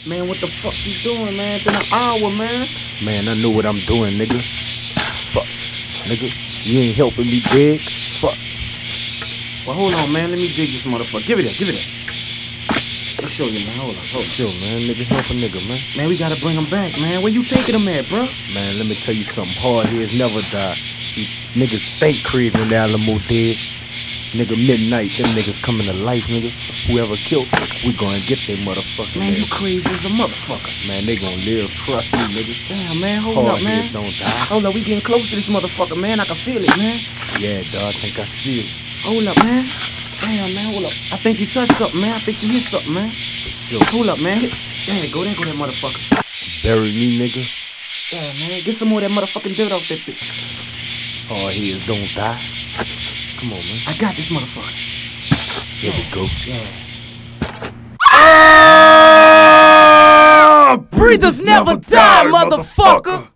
Man, what the fuck you doing, man? It's been an hour, man. Man, I know what I'm doing, nigga. Fuck, nigga. You ain't helping me dig. Fuck. Well, hold on, man. Let me dig this motherfucker. Give it that. Let's show you, man. Hold on. Sure, man. Nigga, help a nigga, man. Man, we gotta bring him back, man. Where you taking him at, bro? Man, let me tell you something. Hard heads never die. You niggas think crazy in the Alamo dead. Nigga, midnight, them niggas coming to life, nigga. Whoever killed, we gonna get their motherfucking Man, you ass. crazy as a motherfucker. Man, they gonna live, trust me, nigga. Damn, man, hold Hard up, man. heads don't die. Hold up, we getting close to this motherfucker, man. I can feel it, man. Yeah, dog, I think I see it. Hold up, man. Damn, man, hold up. I think you touched something, man. I think you hit something, man. Sure. Hold up, man. There go that motherfucker. Bury me, nigga. Yeah, man, get some more of that motherfucking dirt off that bitch. Hard heads don't die. Come on, man. I got this motherfucker. Here we go. Yeah. Breathers never die, motherfucker.